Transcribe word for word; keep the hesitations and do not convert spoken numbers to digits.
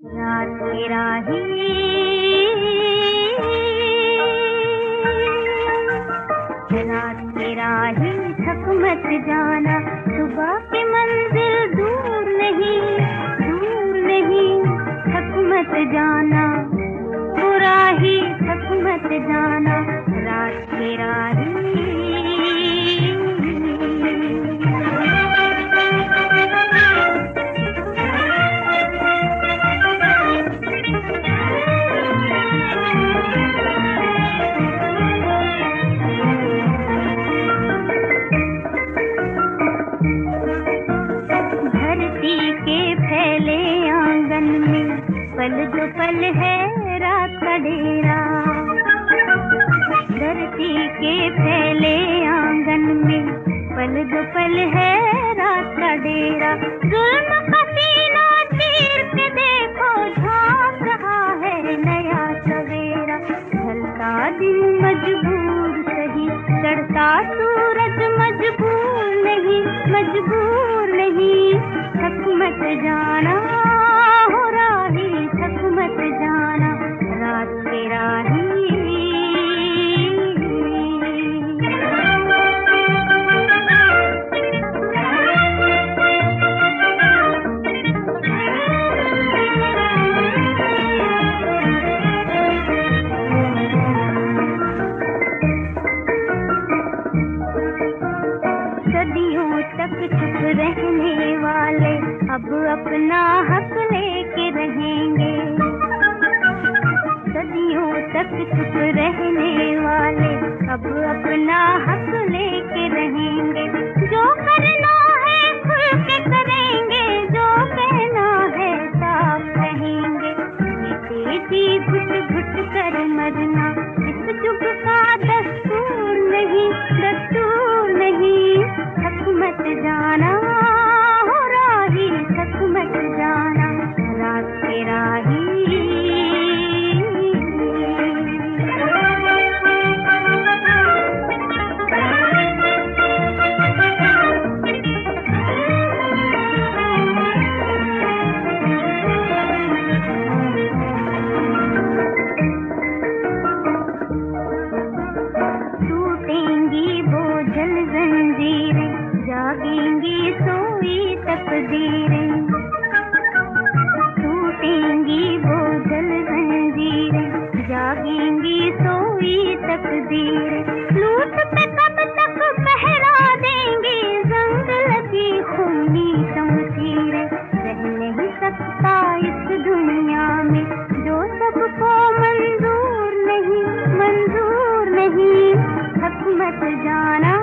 रात की राही रात की राही थक मत जाना, सुबह की मंजिल दूर नहीं, दूर नहीं, थक मत जाना, वो राही थक मत जाना, रात की राही। पल जो पल है रात का डेरा, धरती के फैले आंगन में पल जो पल है रात का डेरा। जुल्म का सीना चीर के देखो, झांक रहा है नया सवेरा। ढलता दिन मजबूर सही, चढ़ता सूरज मजबूर नहीं, मजबूर नहीं, थक मत जाना, थक मत जाना, रात की राही। सदियों तक चुप रहने वाले अब अपना हक लेके रहेंगे, सदियों तक चुप रहने वाले अब अपना हक लेके रहेंगे। जो करना है खुल के करेंगे, जो कहना है साफ कहेंगे। जीते जी घुट घुट कर मरना इस युग का दस्तूर नहीं, दस्तूर नहीं, थक मत जाना, हो राही थक मत जाना, रात की राही। जागेंगी सोई तकदीरें, टूटेंगी वो जल जंजीरें, जागेंगी सोई तकदीरें। लूट पे कब तक पहरा देंगे, जंग लगी खूनी शमशीरें। रह नहीं सकता इस दुनिया में जो सबको मंजूर नहीं, मंजूर नहीं, थक मत जाना,